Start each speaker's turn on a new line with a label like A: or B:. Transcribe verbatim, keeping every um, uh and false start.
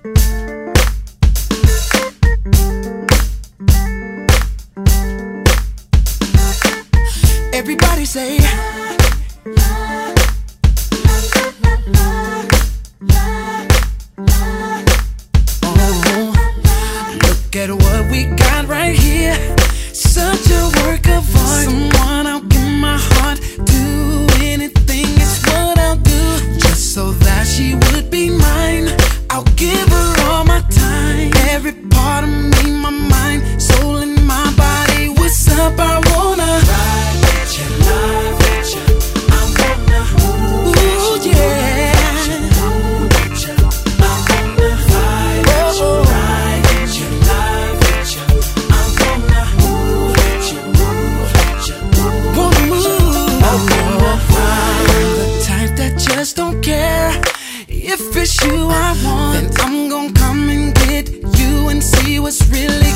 A: Everybody say oh, look at what we got right here. Such a work of art. Someone I'll give my heart to. Anything is what I'll do, just so that she would be mine. I'll give her all my time, every part of me, my mind, soul and my body. What's up? I wanna ride with you, love with you. I wanna ooh, ooh yeah. Ooh, with you. I wanna ride with you, ride with you, love with you. I wanna ooh, with you, ooh, with you, ooh, wanna move. I wanna ride. The type that just don't care if it's you I want, then I'm gon' come and get you and see what's really